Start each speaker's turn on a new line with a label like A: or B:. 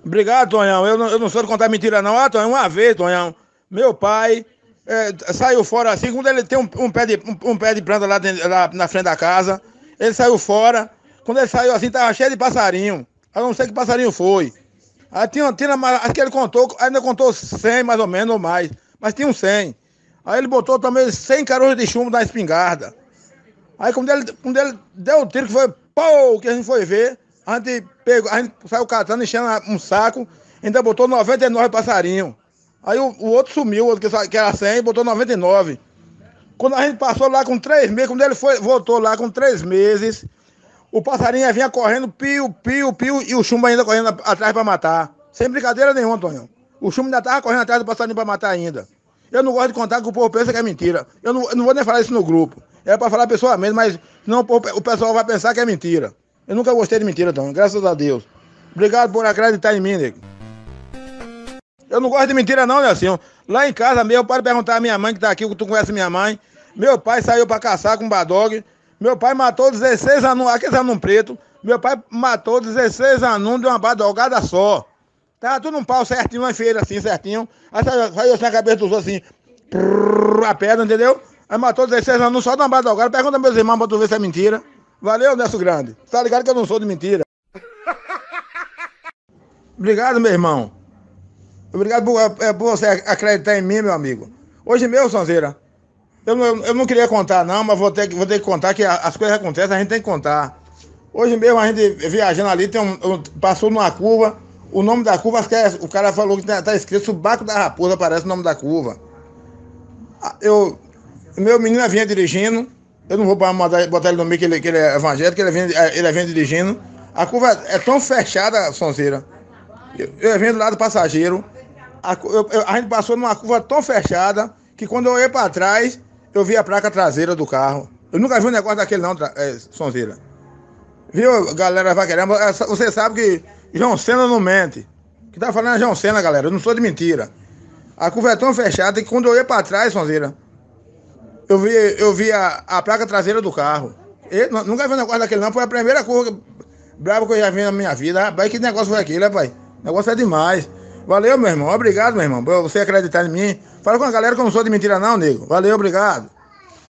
A: Obrigado, Tonhão. Eu não sou de contar mentira, não. Ah, Tonhão, uma vez, Tonhão, meu pai saiu fora assim, quando ele tem um pé de planta lá na frente da casa, ele saiu fora. Quando ele saiu assim, tava cheio de passarinho. Eu não sei que passarinho foi. Aí acho que ele contou, ainda contou 100 mais ou menos, ou mais. Mas tinha um 100. Aí ele botou também 100 caroços de chumbo na espingarda. Aí quando ele deu o tiro, que foi pô, que a gente foi ver, a gente saiu catando, enchendo um saco, ainda botou 99 passarinhos. Aí o outro sumiu, o outro que era 100, botou 99. Quando a gente passou lá com 3 meses, quando ele voltou lá com 3 meses, o passarinho vinha correndo, pio, pio, pio, e o chumbo ainda correndo atrás para matar. Sem brincadeira nenhuma, Antônio. O chumbo ainda estava correndo atrás do passarinho para matar ainda. Eu não gosto de contar que o povo pensa que é mentira. Eu não vou nem falar isso no grupo. É para falar pessoalmente, mas senão o pessoal vai pensar que é mentira. Eu nunca gostei de mentira, Antônio, graças a Deus. Obrigado por acreditar em mim, nego. Eu não gosto de mentira não, Nelson. Lá em casa mesmo, pode perguntar à minha mãe que tá aqui, que tu conhece minha mãe. Meu pai saiu para caçar com um badog. Meu pai matou 16 anús, aqueles anús preto. Meu pai matou 16 anús de uma badogada só. Tava tudo num pau certinho, uma feira assim, certinho. Aí saiu assim na cabeça dos outros assim, a pedra, entendeu? Aí matou 16 anús só de uma badogada. Pergunta meus irmãos pra tu ver se é mentira. Valeu, Nelson Grande. Tá ligado que eu não sou de mentira. Obrigado, meu irmão. Obrigado por você acreditar em mim, meu amigo. Hoje mesmo, Sonzeira, eu não queria contar não, mas vou ter que contar que as coisas acontecem, a gente tem que contar. Hoje mesmo a gente viajando ali, passou numa curva, o nome da curva, o cara falou que tá escrito Subaco da Raposa, parece o nome da curva. Meu menino vinha dirigindo, eu não vou botar ele no meio que ele é evangélico, ele vinha dirigindo. A curva é tão fechada, Sonzeira. Eu vinha do lado do passageiro, a gente passou numa curva tão fechada que quando eu ia para trás, eu vi a placa traseira do carro. Eu nunca vi um negócio daquele não, Sonzeira. Viu, galera, vai querendo. Você sabe que João Cena não mente. Que tá falando é João Cena, galera. Eu não sou de mentira. A curva é tão fechada que quando eu ia para trás, Sonzeira, eu vi a placa traseira do carro. Nunca vi um negócio daquele não. Foi a primeira curva brava que eu já vi na minha vida. Rapaz, que negócio foi aquele, rapaz? O negócio é demais. Valeu, meu irmão. Obrigado, meu irmão, por você acreditar em mim. Fala com a galera que eu não sou de mentira não, nego. Valeu, obrigado.